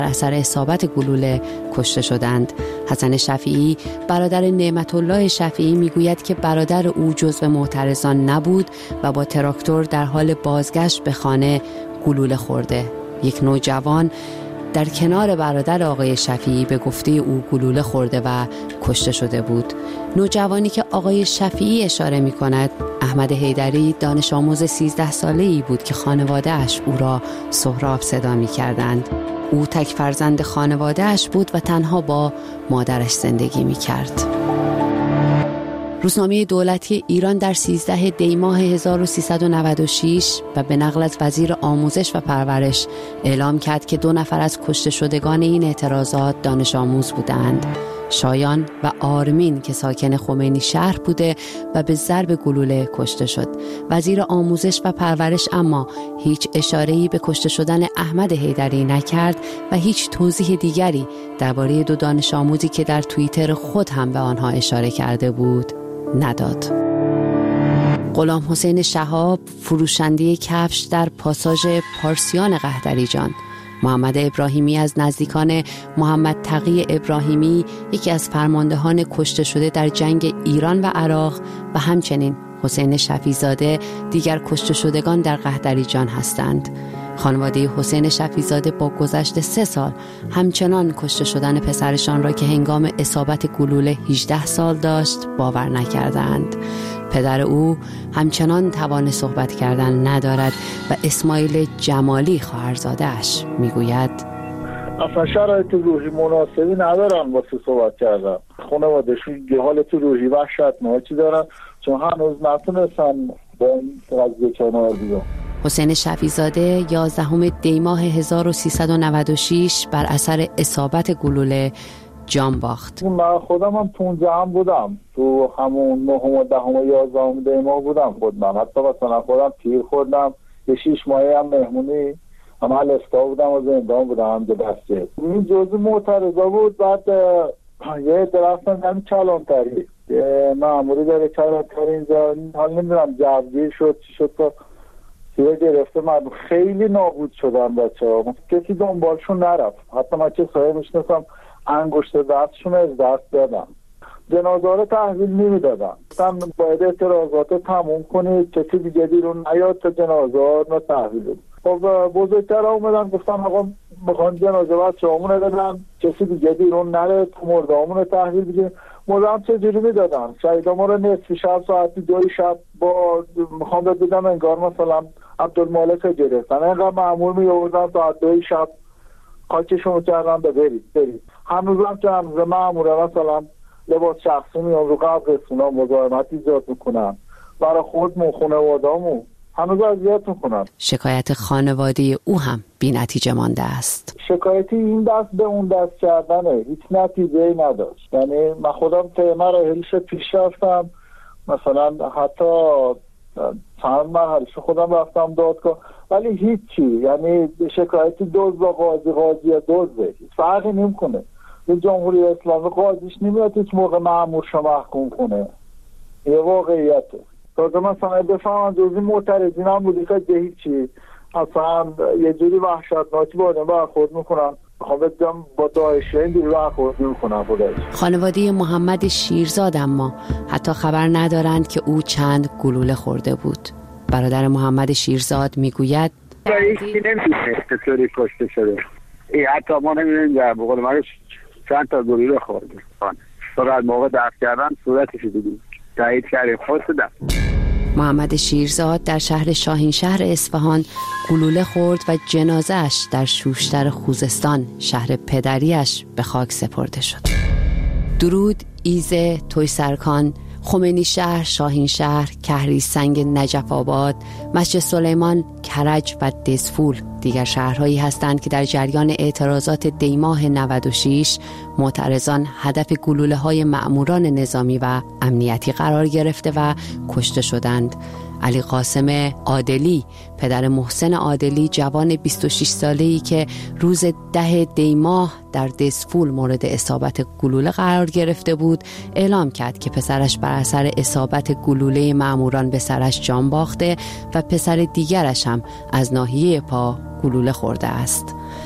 بر اثر اصابت گلوله کشته شدند. حسن شفیعی برادر نعمت الله شفیعی میگوید که برادر او جزو معترضان نبود و با تراکتور در حال بازگشت به خانه گلوله خورده. یک نوجوان در کنار برادر آقای شفیعی به گفته او گلوله خورده و کشته شده بود. نوجوانی که آقای شفیعی اشاره می کند احمد حیدری دانش آموز 13 ساله‌ای بود که خانواده اش او را سهراب صدا می کردند. او تک فرزند خانواده اش بود و تنها با مادرش زندگی می کرد. روزنامه دولتی ایران در 13 دی ماه 1396 و به نقل از وزیر آموزش و پرورش اعلام کرد که 2 نفر از کشته شدگان این اعتراضات دانش آموز بودند. شایان و آرمین که ساکن خمینی شهر بوده و به ضرب گلوله کشته شد. وزیر آموزش و پرورش اما هیچ اشاره‌ای به کشته شدن احمد حیدری نکرد و هیچ توضیح دیگری درباره 2 دانش آموزی که در توییتر خود هم به آنها اشاره کرده بود نداد. غلام حسین شهاب، فروشنده کفش در پاساژ پارسیان قحطریجان. محمد ابراهیمی از نزدیکان محمد تقی ابراهیمی، یکی از فرماندهان کشته شده در جنگ ایران و عراق، و همچنین حسین شفیزاده دیگر کشته شدگان در قحطریجان هستند. خانواده حسین شفیزاده با گذشت 3 سال همچنان کشته شدن پسرشان را که هنگام اصابت گلوله 18 سال داشت باور نکردند. پدر او همچنان توان صحبت کردن ندارد و اسماعیل جمالی خواهرزاده‌اش میگوید اصلا شرایط روحی مناسبی ندارن واسه صحبت کردن. خانواده‌شون حالت روحی وحشتناکی دارن چون هنوز نتونستن با این قضیه کنار بیان. حسین شفیزاده 11 دی ماه 1396 بر اثر اصابت گلوله جان باخت. من خودم هم 15 بودم، تو همون 9 و 10 و 11 دی ماه بودم خودم. حتی مثلا خودم تیر خوردم، یه 6 ماهی هم مهمونی هم الاستا بودم و زندان بودم هم دسته. این جزء معترضا بود. بعد یه درفتم همین کلانتری معمولی داره کلانتری اینجا، حال نمیدونم جوگیر شد چی شد تا سیره گرفته. من خیلی نابود شدن بچه ها، کسی دنبالشون نرفت. حتی من چه سایه میشنستم انگشت دستشون از دست دادم. جنازه رو تحویل نمیدادم. گفتم باید اعتراضات رو تموم کنید، کسی دیگه بیرون نیاد تا جنازه رو تحویل بدید. خب بزرگتر اومدن گفتن آقا میخوان جنازه بچه همونه بدن، کسی دیگه بیرون نره، تو مرده همونه تحویل بدید. مردم چجوری میدادن؟ شهیدا ما رو نصف شب ساعتی 2 شب با میخوام بدم انگار مثلا عبدالمالک گرفتن، اینقدر معمول میآوردن ساعت 2 شب خاکشون کردن برید. هنوزم که هنوز معموله مثلا لباس شخصی میام رو قبرستونا مزاحمت ایجاد میکنن، برای خودمون خانواده‌مون هنوز اذیت میکنن. شکایت خانواده او هم بی نتیجه مانده است. شکایتی این دست به اون دست کردنه، هیچ نتیجه‌ای نداشت. یعنی من خودم طی مراحلش پیش رفتم، مثلا حتی چند مرحله‌اش خودم رفتم دادگاه، ولی هیچی. یعنی شکایتی دوز با قاضی یا دوزه فرقی نمیکنه. به جمهوری اسلامی قاضیش نمیاد هیچ موقع مأمورش محکوم کنه. یه واقعیته. تازه مثلا بفهمم جزی معترضین هم بودی که هیچی، اصلا یه جوری وحشتناکی با آدم برخورد میکنن. خواهدم با داعشی اینجوری برخورد میکنن. خانواده محمد شیرزاد اما حتی خبر ندارند که او چند گلوله خورده بود. برادر محمد شیرزاد میگوید هیچی نمیدونه چطوری کشته شده. حتی ما نمیدونیم در بقول ما چند تا گلوله خورده. فقط موقع دفع کردن صورتش دیدیم. تایید کردیم خود دفع. محمد شیرزاد در شهر شاهینشهر اصفهان گلوله خورد و جنازه‌اش در شوشتر خوزستان شهر پدریش به خاک سپرده شد. درود، ایزه، تویسرکان، خمینی شهر، شاهینشهر، کهریسنگ، نجف آباد، مسجد سلیمان، کرج و دزفول دیگر شهرهایی هستند که در جریان اعتراضات دی ماه 96 معترضان هدف گلوله‌های مأموران نظامی و امنیتی قرار گرفته و کشته شدند. علی قاسم عادلی، پدر محسن عادلی، جوان 26 ساله‌ای که روز 10 دی ماه در دزفول مورد اصابت گلوله قرار گرفته بود، اعلام کرد که پسرش بر اثر اصابت گلوله مأموران به سرش جان باخته و پسر دیگرش هم از ناحیه پا گلوله خورده است.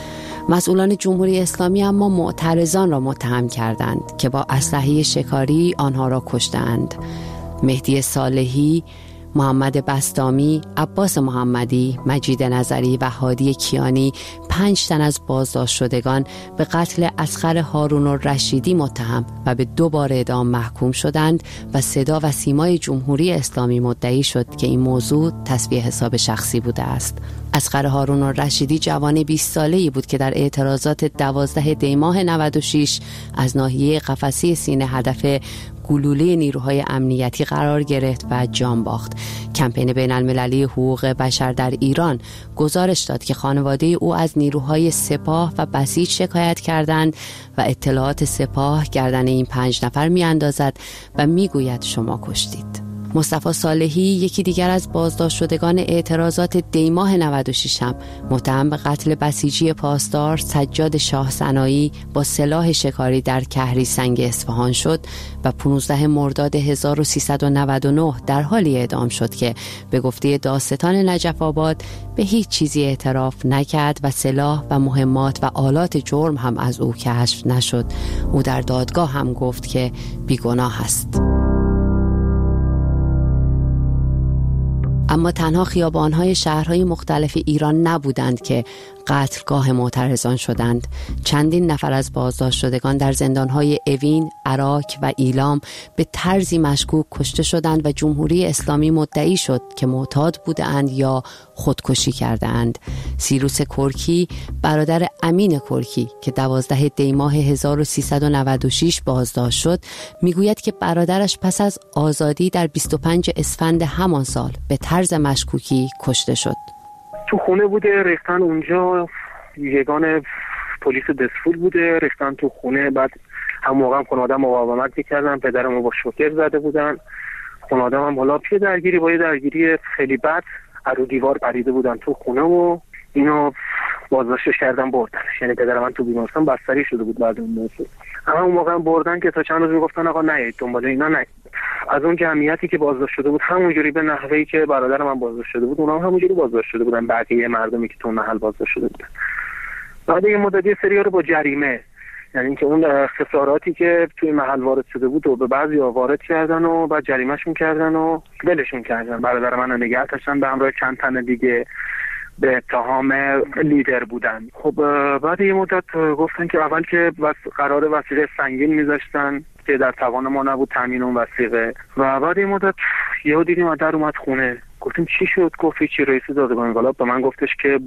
مسئولان جمهوری اسلامی اما معترضان را متهم کردند که با اسلحه شکاری آنها را کشتند. مهدی صالحی، محمد بسطامی، عباس محمدی، مجید نظری و هادی کیانی 5 تن از بازداشت شدگان به قتل اصغر هارون الرشیدی متهم و به 2 بار اعدام محکوم شدند و صدا و سیمای جمهوری اسلامی مدعی شد که این موضوع تسبیح حساب شخصی بوده است. اصغر هارون الرشیدی جوان 20 ساله‌ای بود که در اعتراضات 12 دی‌ماه 96 از ناحیه قفسه سینه هدف گلوله نیروهای امنیتی قرار گرفت و جان باخت. کمپین بین‌المللی حقوق بشر در ایران گزارش داد که خانواده او از نیروهای سپاه و بسیج شکایت کردند و اطلاعات سپاه گردن این 5 نفر می‌اندازد و میگوید شما کشتید. مصطفی صالحی، یکی دیگر از بازداشت شدگان اعتراضات دی‌ماه 96 هم متهم به قتل بسیجی پاسدار سجاد شاه سنایی با سلاح شکاری در کهری سنگ اصفهان شد و 15 مرداد 1399 در حالی اعدام شد که به گفته دادستان نجف آباد به هیچ چیزی اعتراف نکرد و سلاح و مهمات و آلات جرم هم از او کشف نشد. او در دادگاه هم گفت که بیگناه است. اما تنها خیابان‌های شهرهای مختلف ایران نبودند که قتلگاه معترضان شدند. چندین نفر از بازداشت شدگان در زندان‌های اوین، عراق و ایلام به طرزی مشکوک کشته شدند و جمهوری اسلامی مدعی شد که معتاد بودند یا خودکشی کردند. سیروس کرکی، برادر امین کرکی که 12 دی‌ماه 1396 بازداشت شد، میگوید که برادرش پس از آزادی در 25 اسفند همان سال به طرز مشکوکی کشته شد. تو خونه بوده، ریختن اونجا، یگان پلیس دسفول بوده، ریختن تو خونه. بعد هم موقع هم خانواده مقاومت میکردن، پدرمو با شوکر زده بودن. خانواده هم حالا پیش درگیری با یه درگیری خیلی بد رو دیوار پریده بودن تو خونه و اینو بازداشتش کردن بردنش. یعنی پدر من تو بیمارستان بستری شده بود بعد اون موضوع. اما اون موقع بردن که تا چند روز میگفتن آقا نید دنبال اینا نید. از اون جمعیتی که بازداشت شده بود همونجوری به نحوهی که برادر من بازداشت شده بود اونها هم همونجوری بازداشت شده بودن. بقیه مردمی که تو محل بازداشت شده بودن بعد یه مدتی سری‌ها رو با جریمه، یعنی اینکه اون خساراتی که توی محل وارد شده بود و به بعضی‌ها وارد کردن و بعد جریمه‌شون کردن و ولشون کردن. برادر من رو نگه داشتن به همراه چند تن دیگه به اتهام لیدر بودن. خب بعد یه مدت گفتن که اول که قرار وثیقه سنگین میذاشتن که در توان ما نبود تامین اون وثیقه و بعد یه مدت یهو دیدیم در اومد خونه. گفتیم چی شد؟ گفت چی رئیس دادگاه انقلاب به من گفتش که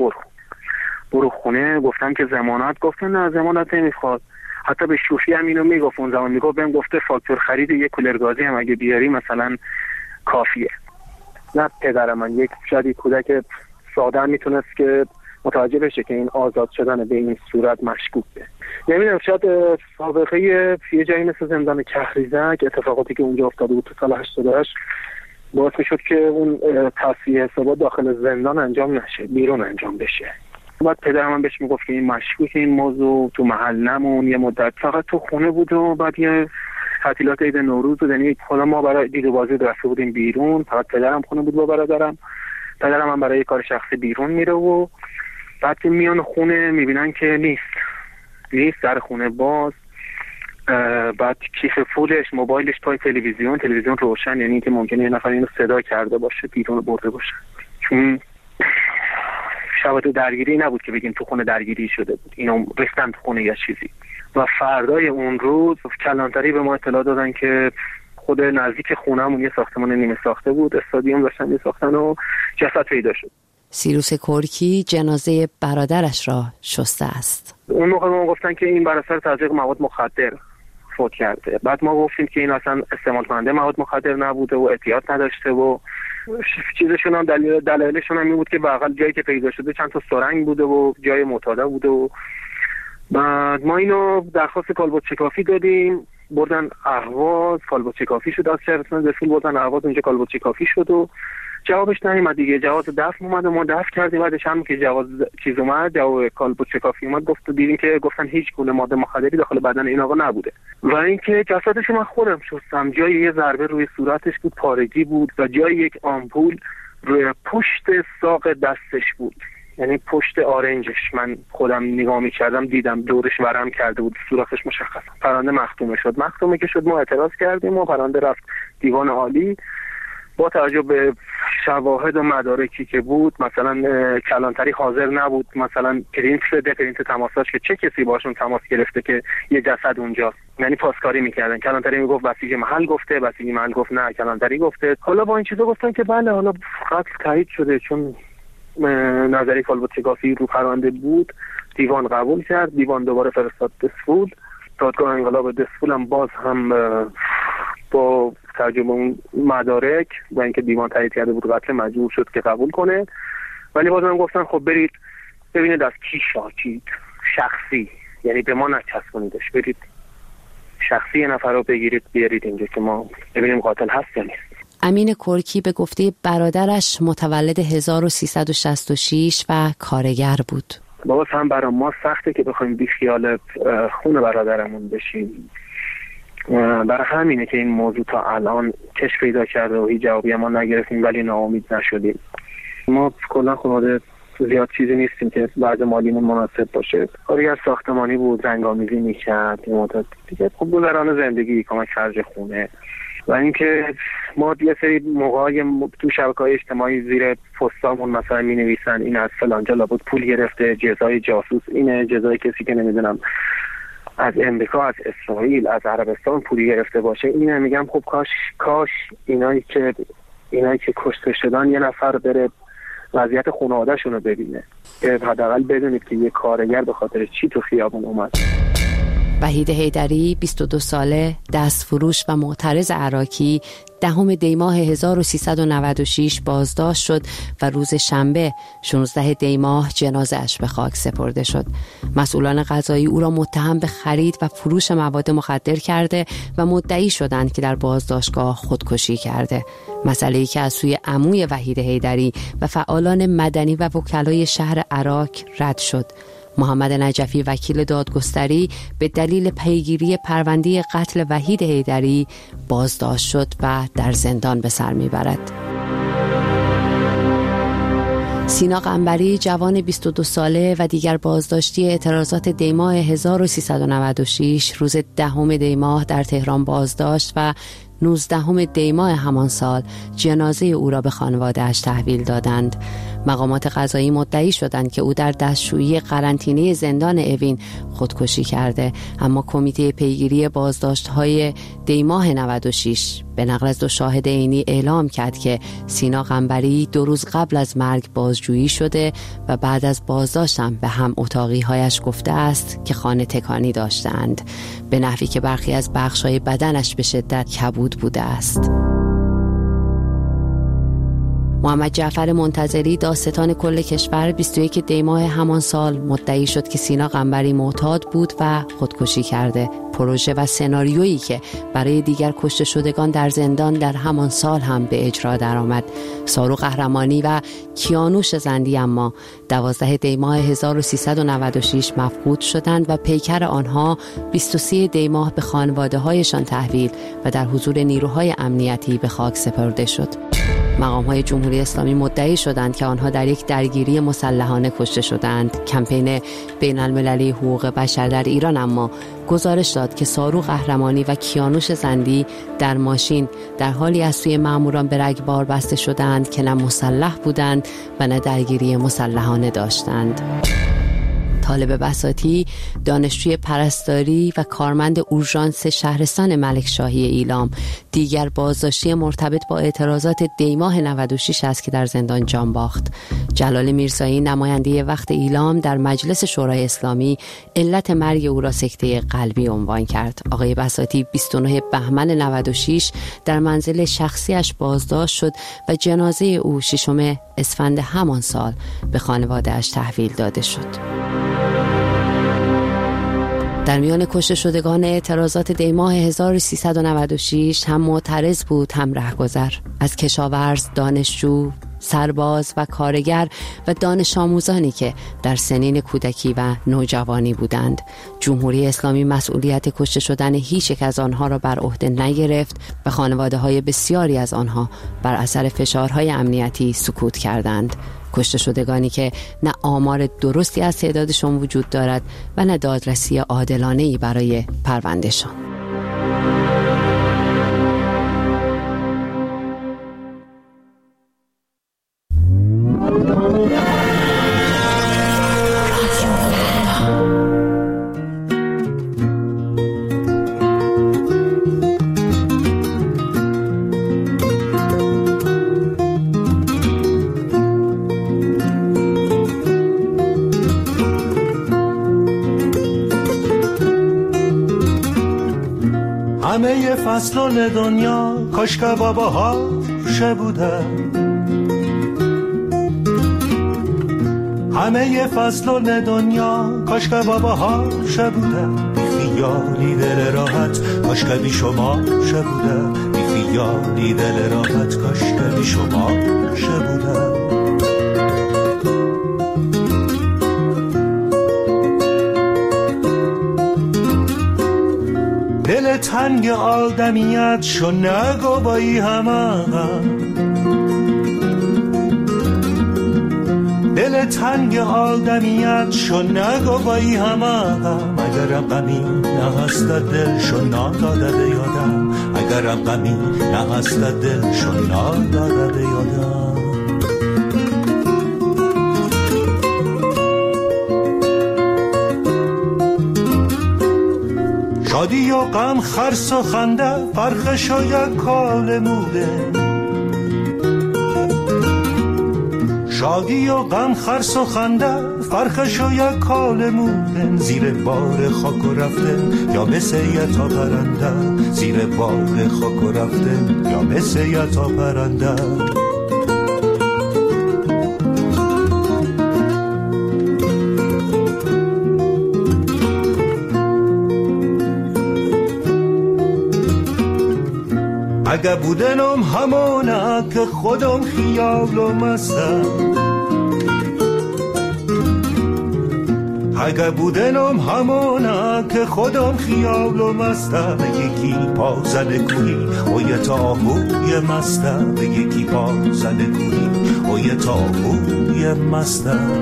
برو خونه. گفتم که ضمانت؟ گفتن نه ضمانت نمیخواد. حتی به شوخی هم اینو میگفت اون زمان، میگفت بهم گفته فاکتور خرید یک کولر گازی هم اگه بیاری مثلا کافیه. نه پدر من یک شاید کودک ساده میتونست که متوجه بشه که این آزاد شدن به این صورت مشکوکه. نمیدونم شاید سابقه یه جایی مثل زندان کهریزک اتفاقاتی که اونجا افتاده بود تو سال 88 باعث میشد که اون تصفیه حسابات داخل زندان انجام نشه، بیرون انجام بشه. بعد پدرم من بهش میگفت که این مشکوکه، این موضوع تو محل نمون. یه مدت فقط تو خونه بود و بعد یه تعطیلات عید نوروز بود، یعنی خدا ما برای دید و بازی رفته بودیم بیرون. فقط پدرم خونه بود با برادرم. پدرم هم برای کار شخصی بیرون میره و بعد که میان خونه میبینن که نیست در خونه باز. بعد کیف پولش، موبایلش پای تلویزیون روشن، یعنی که ممکنه یه نفر اینو صدا کرده باشه بیرون برده باشه. چون شبکه درگیری نبود که بگیم تو خونه درگیری شده بود، اینو ریختن تو خونه یا چیزی. و فردای اون روز کلانتری به ما اطلاع دادن که خود نزدیک خونه‌مون یه ساختمان نیمه ساخته بود، استادیوم داشتن می‌ساختن و جسد پیدا شد. سیروس کرکی جنازه برادرش را شسته است. اون موقع ما گفتن که این بر اثر تزریق مواد مخدر فوت کرده. بعد ما گفتیم که این اصلا استعمال کننده مواد مخدر نبوده و احتیاط نداشته و چیزشون هم دلایلشون هم این بود که بغل جایی که پیدا شده چند تا سرنگ بوده و جای معتاده بوده و بعد ما اینو درخواست کالبد شکافی دادیم، بردن اهواز، کالبد شکافی شد از شهرستان دسفول، بردن اهواز اونجا کالبد شکافی شد و جوابش نیومد دیگه. جواز دفن اومد و ما دفن کردیم. بعدش هم که جواز چیز اومد، جواب کالبد شکافی اومد، دیدیم که گفتن هیچ گونه ماده مخدری داخل بدن این آقا نبوده. و اینکه جسدش من خودم شستم، جای یه ضربه روی صورتش بود، پارگی بود و جای یک آمپول روی پشت ساق دستش بود. یعنی پشت آرنجش من خودم نگاه می‌کردم دیدم دورش ورم کرده بود، سوراخش مشخص. پرنده مختومه که شد ما اعتراض کردیم و پرنده رفت دیوان عالی. با توجه به شواهد و مدارکی که بود، مثلا کلانتری حاضر نبود، مثلا پرینت تماساش که چه کسی باشون تماس گرفته که یه جسد اونجا، یعنی پاسکاری میکردن. کلانتری میگفت بسیج محل گفته، بسیج محل گفت نه کلانتری گفته. حالا با این چیزا گفتن که بله حالا قتل تایید شده، چون نظری کالبوتگافی رو پرنده بود. دیوان قبول کرد، دیوان دوباره فرستاد دسفول. دادگاه انقلاب دسفول هم باز هم با ترجمه اون مدارک و اینکه دیوان تایید کرده بود قتل مجبور شد که قبول کنه. ولی بازم گفتن خب برید ببینید از کی شاکید، شخصی، یعنی به ما نچسبونیدش، برید شخصی نفر رو بگیرید بیارید اینجا که ما ببینیم قاتل هست یا نیست. امین کرکی به گفته برادرش متولد 1366 و کارگر بود. باز هم برای ما سخته که بخوایم بی خیال خون برادرمون بشیم. برای همینه که این موضوع تا الان کش پیدا کرده و هیچ جوابی ما نگرفتیم، ولی ناامید نشدیم. ما کلا خانواده زیاد چیزی نیستیم که بعد مالیمون مناسب باشه. کارگر ساختمانی بود، رنگ‌آمیزی می‌کرد، دیگه خب گذران زندگی، کمک خرج خونه. و اینکه ما یه سری موقعای تو شبکه‌های اجتماعی زیر پستامون مثلا می‌نویسن این از فلان جا لابد پول گرفته، جزای جاسوس اینه، جزای کسی که نمیدونم از امریکا، از اسرائیل، از عربستان پولی گرفته باشه. اینه میگم خب کاش اینایی که کشته شدن یه نفر بره وضعیت خانواده‌شون رو ببینه، که حداقل بدونید که یه کارگر به خاطر چی تو خیابون اومد. وحید حیدری 22 ساله، دستفروش و معترض عراقی 10 دی ماه 1396 بازداشت شد و روز شنبه 16 دی ماه جنازه‌اش به خاک سپرده شد. مسئولان قضایی او را متهم به خرید و فروش مواد مخدر کرده و مدعی شدند که در بازداشتگاه خودکشی کرده. مسئله‌ای که از سوی عموی وحید حیدری و فعالان مدنی و وکلای شهر عراق رد شد. محمد نجفی وکیل دادگستری به دلیل پیگیری پرونده قتل وحید حیدری بازداشت شد و در زندان به سر میبرد. سینا قنبری جوان 22 ساله و دیگر بازداشتی اعتراضات دی ماه 1396 روز 10 دی ماه در تهران بازداشت و 19 دی ماه همان سال جنازه او را به خانواده‌اش تحویل دادند. مقامات قضایی مدعی شدند که او در دستشویی قرنطینه زندان اوین خودکشی کرده، اما کمیته پیگیری بازداشت‌های دی ماه 96 به نقل از 2 شاهد عینی اعلام کرد که سینا قنبری 2 روز قبل از مرگ بازجویی شده و بعد از بازداشتم به هم اتاقی‌هایش گفته است که خانه تکانی داشتند، به نحوی که برخی از بخش‌های بدنش به شدت کبود بوده است. محمد جعفر منتظری داستان کل کشور 21 دی ماه همان سال مدعی شد که سینا قنبری معتاد بود و خودکشی کرده. پروژه و سناریویی که برای دیگر کشته شدگان در زندان در همان سال هم به اجرا درآمد. سارو قهرمانی و کیانوش زندی اما 12 دی ماه 1396 مفقود شدند و پیکر آنها 23 دی ماه به خانواده‌هایشان تحویل و در حضور نیروهای امنیتی به خاک سپرده شد. مقام‌های جمهوری اسلامی مدعی شدند که آنها در یک درگیری مسلحانه کشته شدند. کمپین بین‌المللی حقوق بشر در ایران اما گزارش داد که سارو قهرمانی و کیانوش زندی در ماشین در حالی از سوی ماموران به رگبار بسته شدند که نه مسلح بودند و نه درگیری مسلحانه داشتند. طالب بساطی، دانشجوی پرستاری و کارمند اورژانس شهرستان ملکشاهی ایلام، دیگر بازداشتی مرتبط با اعتراضات دی ماه 96 است که در زندان جان باخت. جلال میرزایی نماینده وقت ایلام در مجلس شورای اسلامی علت مرگ او را سکته قلبی عنوان کرد. آقای بساطی 29 بهمن 96 در منزل شخصیش بازداشت شد و جنازه او 6 اسفند همان سال به خانواده‌اش تحویل داده شد. در میان کشته شدگان اعتراضات دی ماه 1396 هم معترض بود هم رهگذر. از کشاورز، دانشجو، سرباز و کارگر و دانش آموزانی که در سنین کودکی و نوجوانی بودند. جمهوری اسلامی مسئولیت کشته شدن هیچ یک از آنها را بر عهده نگرفت و خانواده‌های بسیاری از آنها بر اثر فشارهای امنیتی سکوت کردند. کشته شدگانی که نه آمار درستی از تعدادشان وجود دارد و نه دادرسی عادلانه‌ای برای پروندهشان. همه فصلان دنیا کاش که باباهاش بودن، همه فصلان دنیا کاش که باباهاش بودن، بی خیالی دل راحت کاش که بی شماش بودن، بی خیالی دل راحت کاش که بی شماش بودن. دل تنگ آدمیت شو نگو بایی همه، دل تنگ آدمیت شو نگو بایی همه، اگرم غمی نهست دل شو ناداده بیادم، اگرم غمی نهست دل شو ناداده بیادم. شادی و غم خرس و خنده فرقش و یک کال موده، شادی و غم خرس و خنده فرقش و یک کال موده، زیر بار خاک و رفتن یا مثل یتا پرنده، زیر بار خاک و رفتن یا مثل یتا پرنده. اگه بودنم همونه که خودم خیال و مستم، اگه بودنم همونه که خودم خیال و مستم، یکی پا زده کوهی و یه تاهوی مستم، یکی پا زده کوهی و یه تاهوی مستم.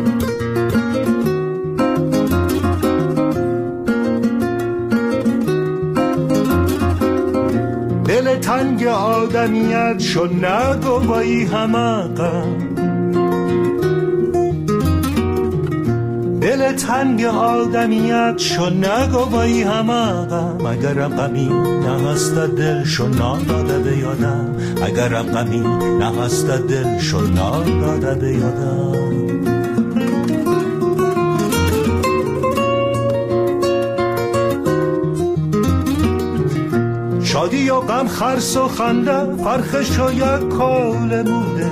دل تنگ آدمیت شو نگو بایی همه غم، دل تنگ آدمیت شو نگو بایی همه غم، اگرم غمی نهست دل شو ناداده بیادم، اگرم غمی نهست دل شو ناداده بیادم. شادی و غم خرس و خنده فرقش و یک کال موده،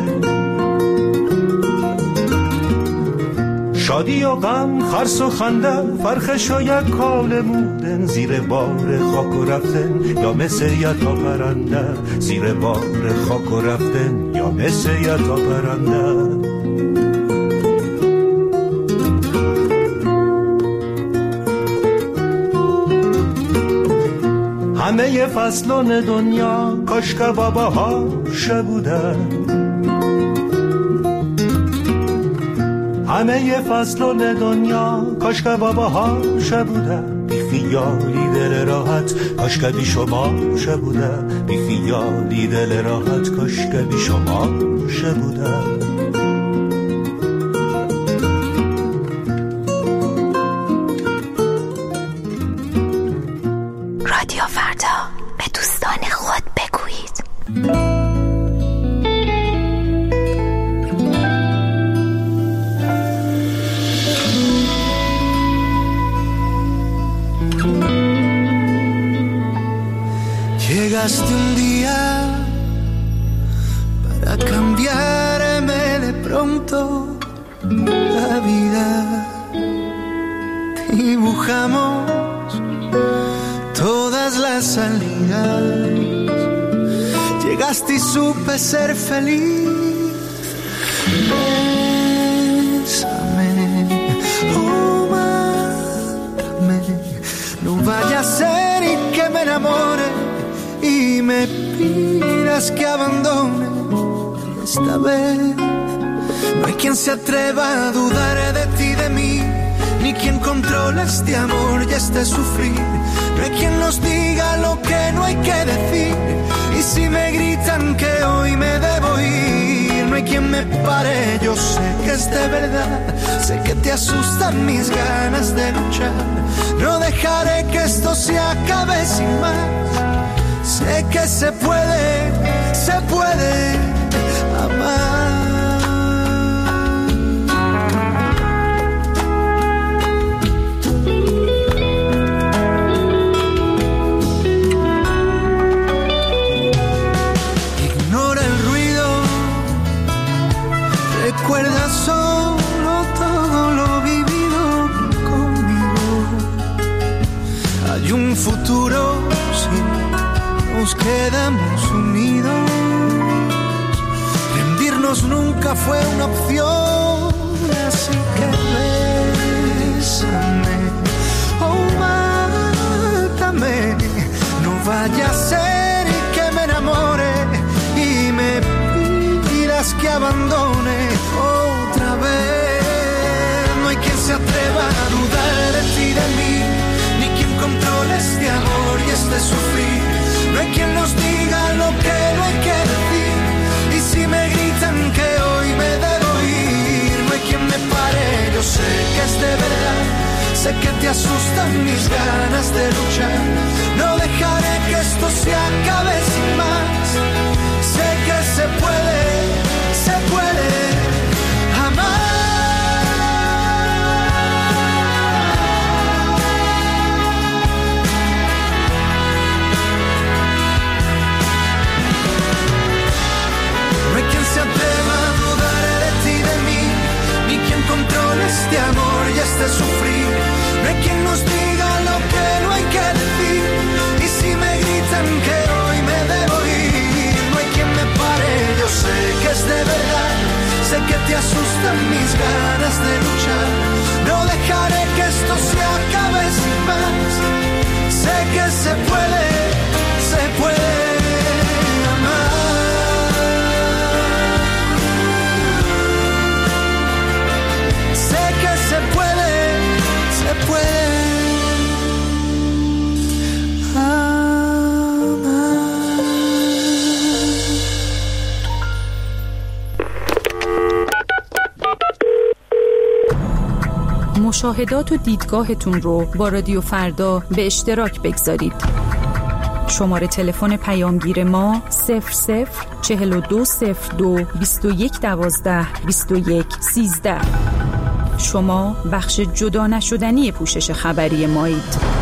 شادی و غم خرس و خنده فرقش و یک کال موده، زیر بار خاک و رفتن یا مثل یتا پرنده، زیر بار خاک و رفتن یا مثل یتا پرنده. همه فصلان دنیا کاش که باباهاش بودن، همه فصلان دنیا کاش که باباهاش بودن، بی خیالی دل راحت کاش که بی شماش بودن، بی خیالی دل راحت کاش که بی شماش بودن. رادیو فردا، به دوستان خود بگویید. Llegaste un día para cambiarme de pronto la vida. Dibujamos todas las salidas. Llegaste y supe ser feliz Bésame, oh, mátame. No vaya a ser y que me enamore y me pidas que abandone. Esta vez no hay quien se atreva a dudar de ti, de mí, ni quien controla este amor y este sufrir. No hay quien nos diga lo que no hay que decir. Y si me gritan que hoy me debo ir, no hay quien me pare, yo sé que es de verdad. Sé que te asustan mis ganas de luchar. No dejaré que esto se acabe sin más. Sé que se puede amar. Recuerda solo todo lo vivido conmigo. Hay un futuro si nos quedamos unidos. Rendirnos nunca fue una opción, así que bésame, oh, mátame. No vaya a ser que me enamore y me que abandone otra vez. No hay quien se atreva a dudar de ti, de mí, ni quien controle este amor y este sufrir. No hay quien nos diga lo que no hay que decir. Y si me gritan que hoy me debo ir, no hay quien me pare, yo sé que es de verdad. Sé que te asustan mis ganas de luchar. No dejaré que esto se acabe sin más. Sé que se puede este amor y este sufrir. No hay quien nos diga lo que no hay que decir. Y si me gritan que hoy me debo ir, no hay quien me pare, yo sé que es de verdad. Sé que te asustan mis ganas de luchar. No dejaré que esto se acabe sin más. Sé que se puede amar. Se puede مشاهدات و دیدگاهتون رو با رادیو فردا به اشتراک بگذارید. شماره تلفن پیامگیر ما 004202 2112 2113. شما بخش جدا نشدنی پوشش خبری مایید.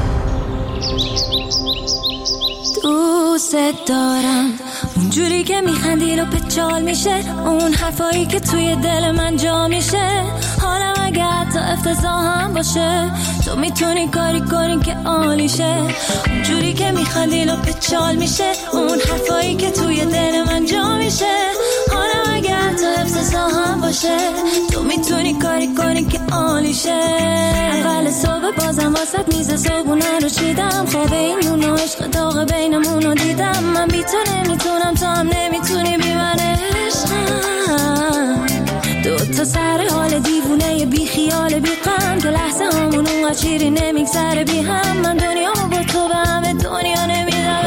دوست دارم اونجوری که میخندی رو پچال میشه، اون حرفایی که توی دل من جا میشه. حالا اگه حتی افتضاح هم باشه، تو میتونی کاری کنی که عالیشه. اونجوری که میخندی رو پچال میشه، اون حرفایی که توی دل من جا میشه. حالا اگه حتی افتضاح هم باشه، تو میتونی کاری کنی که عالیشه. اول صبح بازم واسط میز صبحونه رو چیدم، خواب این نون و عشق داغ بینمون رو دیدم. من بی تو نمیتونم، تو هم نمیتونی بی من عشقم. دوتا سر حال دیوونه بی خیال بی غم، که لحظه همون اونقدر چیری نمیگذره بی هم. من دنیامو با تو به همه دنیا نمیدم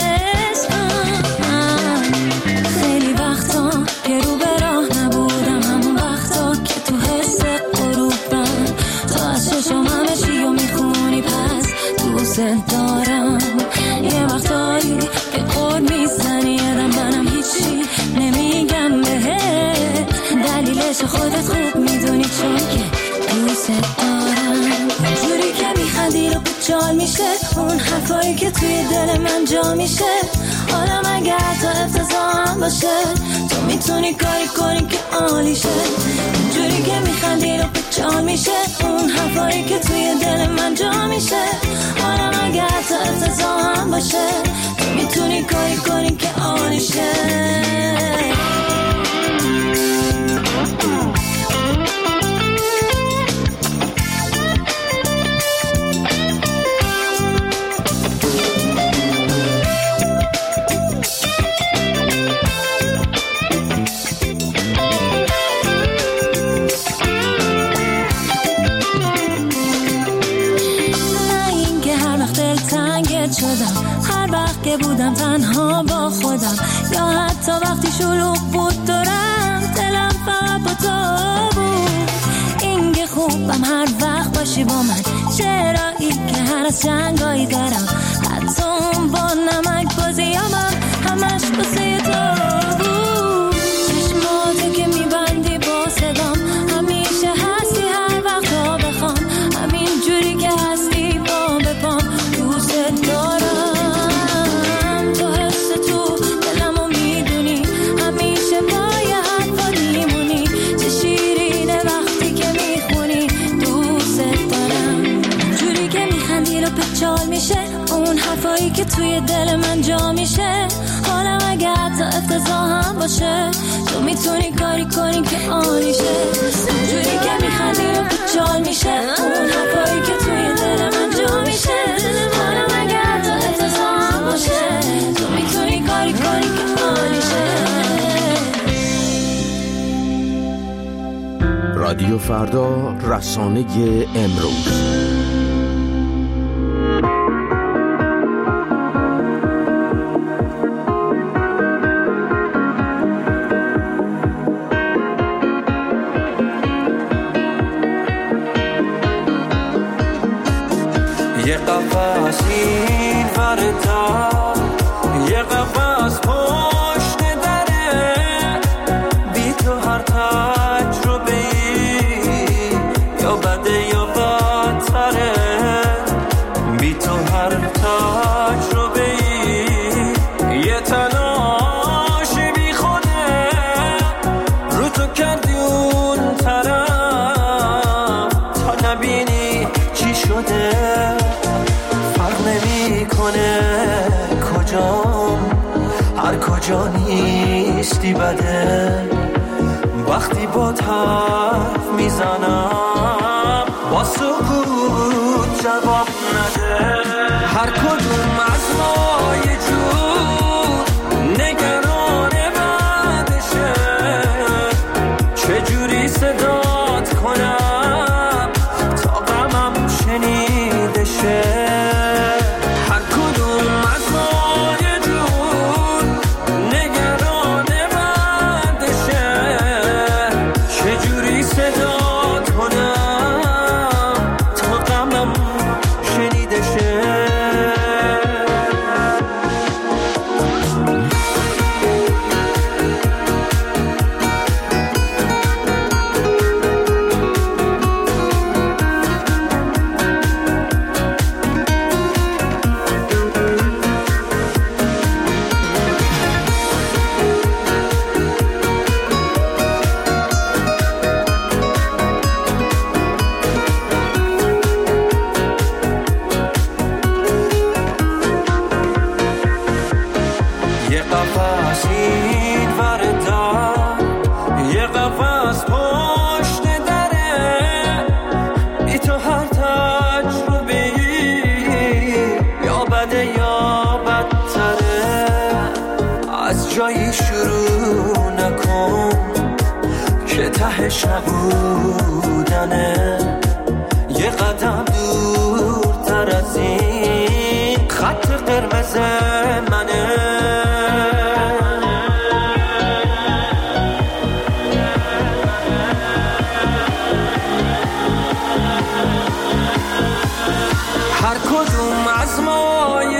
عشقم. خیلی وقتا که رو به راه نبودم، همون وقتا که تو حس غروبم. تو از چشم همه چی رو میخونی، پس دوست دارم. یه وقتایی که قول میزنی یادم، منم هیچی نمیگم بهت. دلیلش خودت خوب میدونی، چون که دوست دارم. اونجوری که میخندی رو بچال میشه، اون حرفایی که توی دل من جا میشه. حالا مگه حتی افتضاح هم باشه، تو میتونی کاری کنی که عالیشه. اونجوری که میخندی رو بچال میشه، اون حرفایی که توی دل من جا میشه. حالا مگه حتی افتضاح هم باشه، تو میتونی کاری کنی که عالیشه. وقت دلتنگت شدم، هر وقت که بودم تنها با خودم، یا حتی وقتی شلوغ بود دورم، دلم فقط با تو بود. اینگه خوبم هر وقت باشی با من، چرایی که هر از جنگایی دارم، حتی اون با نمک بازیامم همش بسه تو بود. چشماتو که میبندی با صدام، همیشه هستی هر وقت تا بخوام، همین جوری که هستی با بپام، دوست دارم. تو حس تو دلمو میدونی، همیشه پای حرفات میمونی، چه شیرینه وقتی که میخونی، دوست دارم. جوری که میخندی رو پچال میشه، اون حرفایی که توی دل من جا میشه، حالم اگه حتی افتضاحم باشه، تو میتونی کاری کنی که عالیشه. جوری که میخندی رو پچال میشه، اون حرفایی که توی دل من جا میشه، حالم اگه حتی افتضاحم باشه، تو میتونی کاری کنی که عالیشه. رادیو فردا، رسانه امروز. یه قفص این وردا، یه قفص پشت دره، بی تو هر تجربه یا بده یا بدتره، بی تو هر تجربه یه تلاش بی خوده، رو تو کردی اون طرف تا نبینی چی شده. هر کجا نیستی بده، وقتی با حرف میزنم با سکوت جواب نده. هر کدوم از ما یه جور نگران بعدشه، چجوری صدات کنم تا غمم شنیده شه. شروع نکن که تهش نبودنه، یه قدم دورتر از این خط قرمز منه. هر کدوم از ما